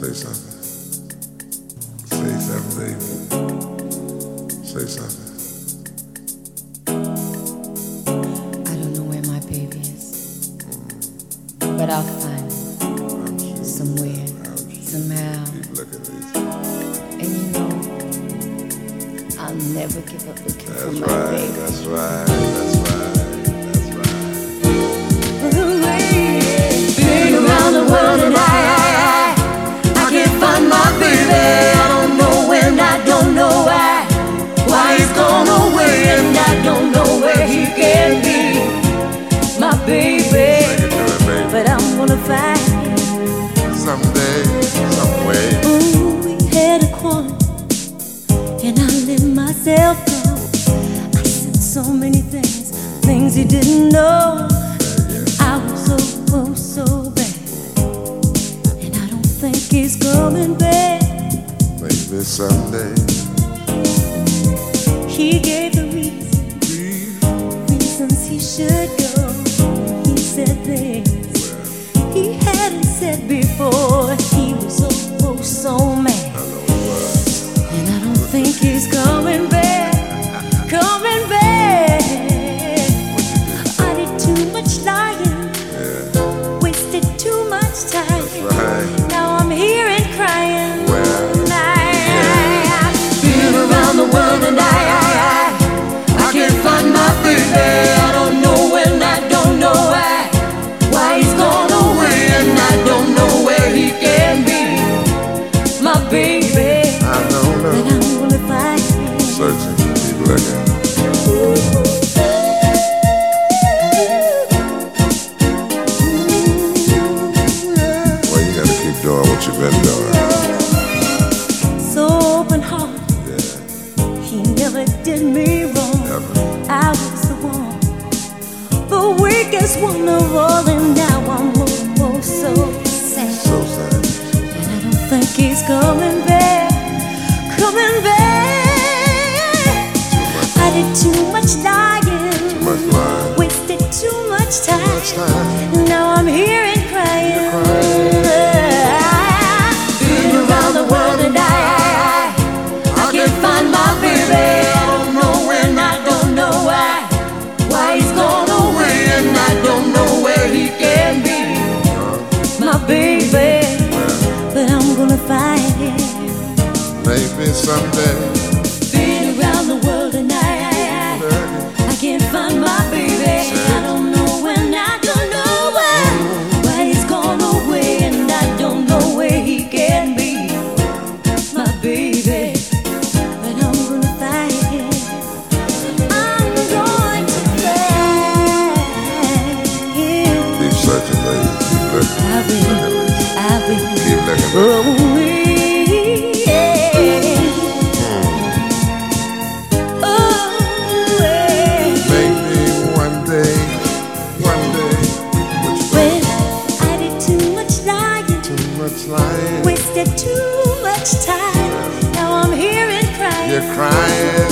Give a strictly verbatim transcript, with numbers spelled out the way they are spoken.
Say something. Say something, baby. Say something. I don't know where my baby is, mm. but I'll find him sure somewhere, somehow. Keep looking at these. And you know, I'll never give up looking that's for my right, baby. That's right, that's right, that's right. Been around the world and I, I, I, I can't find my baby. I don't know when, I don't know why. Why he's gone away and I don't know where he can be. My baby, baby. But I'm gonna find him someday, some way. Ooh, we had a quarrel and I let myself go. I said so many things, things he didn't know. I was so, oh, so bad, and I don't think he's coming back. Maybe someday. He gave the reason, reasons he should go. He said things he hadn't said before. He was so, oh, so mad, and I don't think he's coming back, coming back. I did too much lying, yeah. Wasted too much time. Right. Now I'm here and crying. Well, I, I've been around the world and I, I, I, I can't find my baby. I don't know when, I don't know why. Why he's gone away and I don't know where he can be. My baby, I don't know. But I'm gonna find him. Searching, keep looking. Well, you gotta keep doing what you've been doing. So open heart, yeah. He never did me wrong. Never. I was the one, the weakest one of all, and now I'm oh, oh, so sad. So sad. And I don't think he's coming back, coming back. I did too much lying, Too much lying. wasted too much time. Too much time. Now I'm here and crying. You're crying. I've been around the world and I, I, I, I can't find my baby. I don't know when, I don't know why. Why he's gone away and I don't know where he can be. My baby, but I'm gonna find him. Maybe someday. Been around the world and I, I, I, I can't find my baby. I don't know when, I don't know why. Why he's gone away and I don't know where he can be. My baby, but I'm gonna find him. I'm going to find him. Keep searching, baby. Keep looking. I've been, I've been, Keep looking, baby. oh, yeah. Oh, yeah. Maybe one day, one day, what you When I did too much lying, too much lying. wasted too much time. Now I'm here and crying. You're crying.